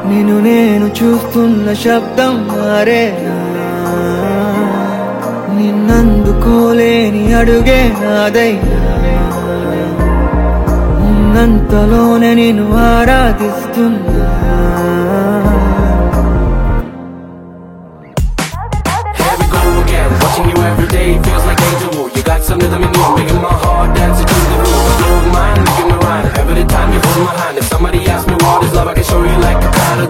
నిన్ను నేను చూస్తున్న శబ్దం మారేనా, నిన్నందుకోలేని అడుగే నాదైనా, ఉన్నంతలోనే నిన్ను ఆరాధిస్తున్నా. Here we go again, watching you every day feels like deja vu. You got some rhythm in you, making my heart dance to the groove. Blow mine, making me rhyme every time you hold my hand. If somebody asks me what is love, I can show you like a kind of